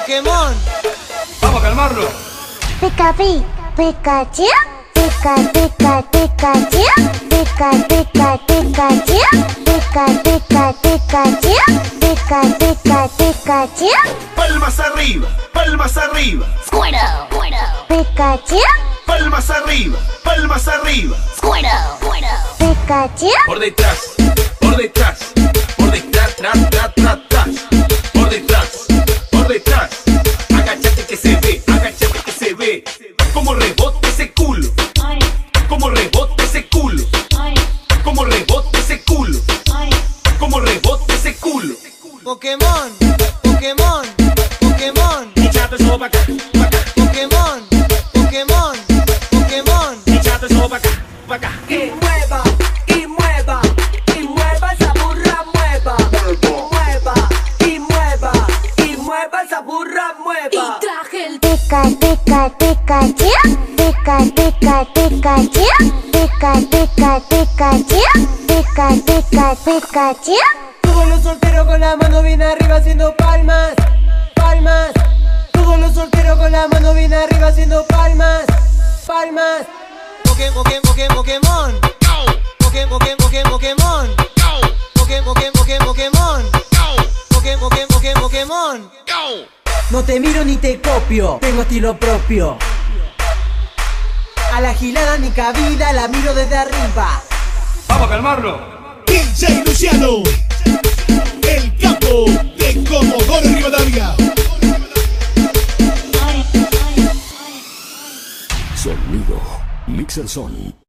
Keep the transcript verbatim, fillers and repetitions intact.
Pokémon. Vamos a calmarlo. Pikapi, Pikachu, Pika, Pika, Pikachu, Pika, Pika, Pikachu, Pika, Pika, Pikachu, Pika, Pika, Pikachu, Palmas arriba, palmas arriba. Squirtle, Pikachu, Palmas arriba, palmas arriba. Squirtle, Pikachu, Por detrás, por detrás, por detrás, tras, tras, tras, tras. Por detrás, por detrás. Agáchate que se ve, agáchate que se ve. Como rebota ese culo. Como rebota ese culo. Como rebota ese culo. Como rebota ese culo. Pokémon. Pokémon. Pokémon. Échate eso pa' acá, pa' acá. Pokémon. Pokémon. Pokémon. Échate eso pa' acá, pa' acá. Y mueva, y mueva, y mueva esa burra, mueva. Y mueva, y mueva, y mueva esa burra, mueva. y traje el Pika, Pika, Pikachu, Pika, Pika, Pikachu, Pika, Pika, Pikachu, Pika, Pika, Pikachu. Todos los solteros con la mano bien arriba haciendo palmas, palmas. Todos los solteros con la mano bien arriba haciendo palmas, palmas. Pokémon. Pokémon. Pokémon. Pokémon. Pokémon. Pokémon. Pokémon. Pokémon. Pokémon. Pokémon. Pokémon. No te miro ni te copio, tengo estilo propio. A la gilada ni cabida, la miro desde arriba. Vamos a calmarlo. D J Luciano, el capo de Comodoro Rivadavia. Sonido Mixer Son.